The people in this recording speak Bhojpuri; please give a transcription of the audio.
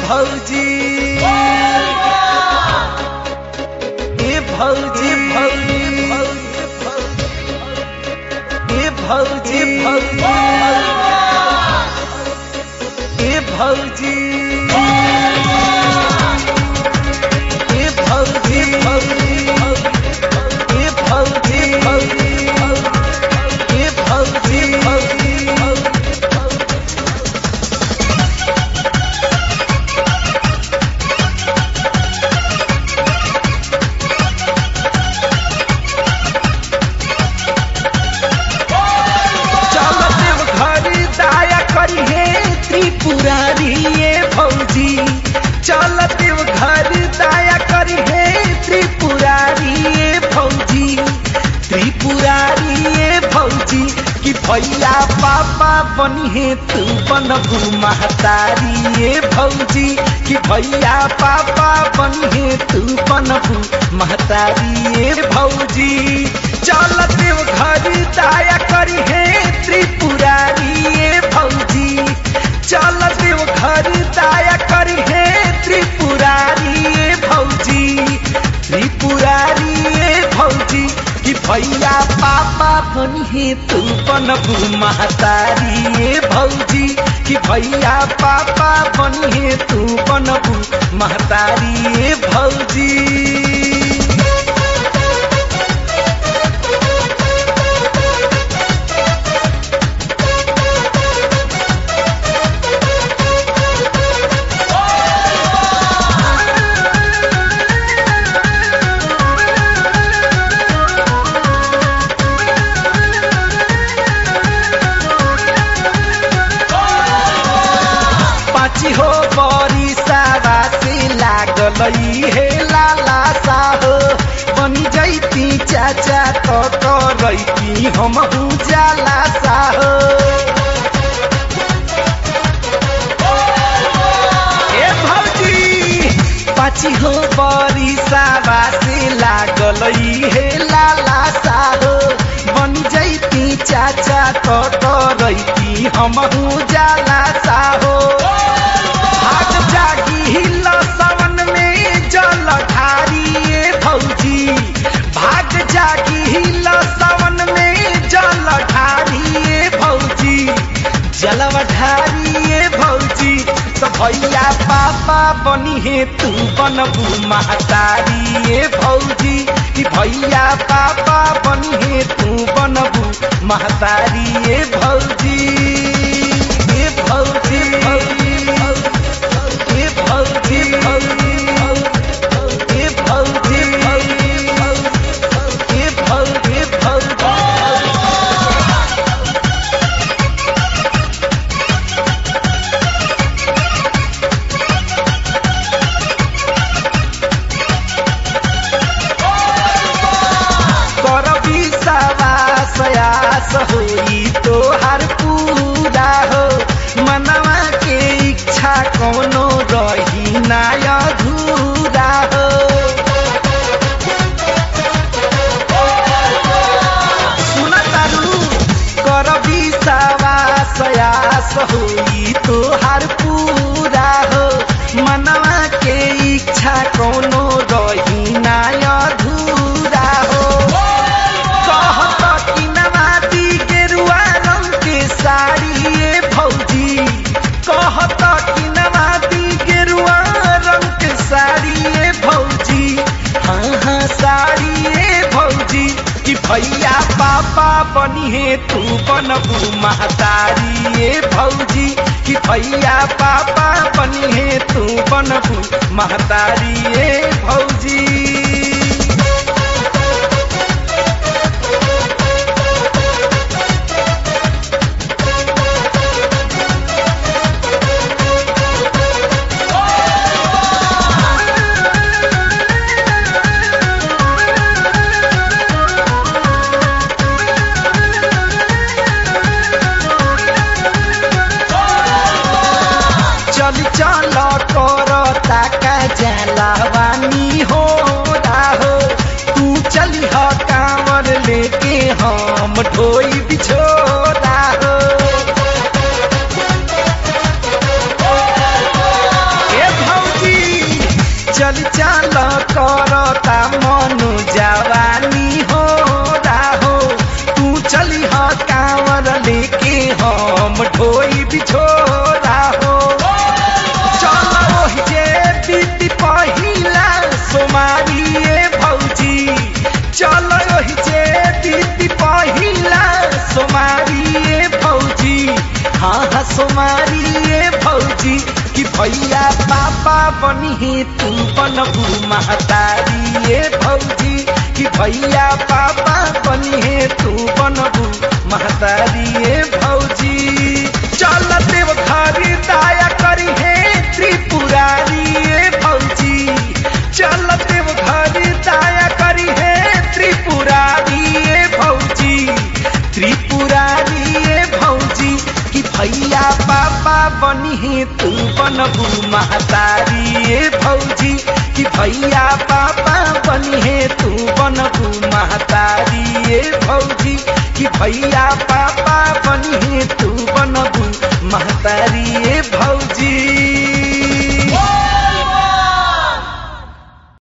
भौजी ए भौजी भौजी ए भौजी भौजी ए भौजी ए भौजी भौजी ए भौजी भौजी ए भौजी भौजी त्रिपुरारी ये भौजी चल देव घर दाया करी हे त्रिपुरारी ये भौजी त्रिपुरारी ये भौजी कि भैया पापा बनी है तू बनबू महतारी ये भौजी कि भैया पापा बनी है तू बनबू महतारी ये भौजी चल देव घर दाया करी हे त्रिपुरारी ये भौजी चल देव घर दाया करी हे त्रिपुरारी ये भौजी त्रिपुरारी ये भौजी कि भैया पापा बनी है तू बनबू महतारी ये भौजी कि भैया पापा बनी है तू बनबू महतारी ये भौजी हो बरी सावा से लागलई हे लाला साहो बनी जैती चाचा तो करैती हम जाला साहो ए भौजी पाची हो बरी सावा से लागलई हे लाला साहो बनी जैती चाचा तो करैती हम जाला साहो भाग जागी हिल सावन में जल ढारी ये भौजी भाग जागी हिल सावन में जल ढारी ये भौजी जलवा ढारी ये भौजी तो भैया पापा बनी है तू बनबू महतारी ये भौजी कि भैया पापा बनी है तू बनबू महतारी ये भौजी ये भौजी भौजी ये भौजी भौजी ये भौजी भौजी ये भौजी भौजी करबी सवास आस होई तोहार पूरा हो मनवा के इच्छा कोनो रही ना अधूरा हो सुन तारू करबी सवास आस होई तोहार पूरा हो मनवा के इच्छा कोनो रही ना अधूरा हो कहत कि नवादी गेरुआ रंग के साड़ी ये भौजी कहत कि नवादी गेरुआ रंग के साड़ी ये भौजी हाँ हाँ साड़ी ये भौजी कि भैया पापा बनी है तू बनबू महतारी ये भौजी कि भैया पापा बनी है तू बनबू महतारी ये भौजी चल चल कर ताका जलवानी हो बिछोरा हो चल ओहि जे बीती पहिला सोमारी ए भौजी चल ओहि जे बीती पहिला सोमारी ए भौजी हाँ हाँ सोमारी ए भौजी कि भैया पापा बनी तू बनबू महतारी ए भौजी कि भैया पापा बनी तू बनबू महतारी ए भौजी चल देव घर दाया करी है त्रिपुरारी ए भौजी चल देव घर दाया करी है त्रिपुरारी ए भौजी त्रिपुरारी ए भौजी कि भैया पापा बनी तू बनबू महतारी ए भौजी कि भैया पापा बनी तू बनबू महतारी ए भौजी कि भैया पापा बनी तू बनबू महतारी ए भौजी।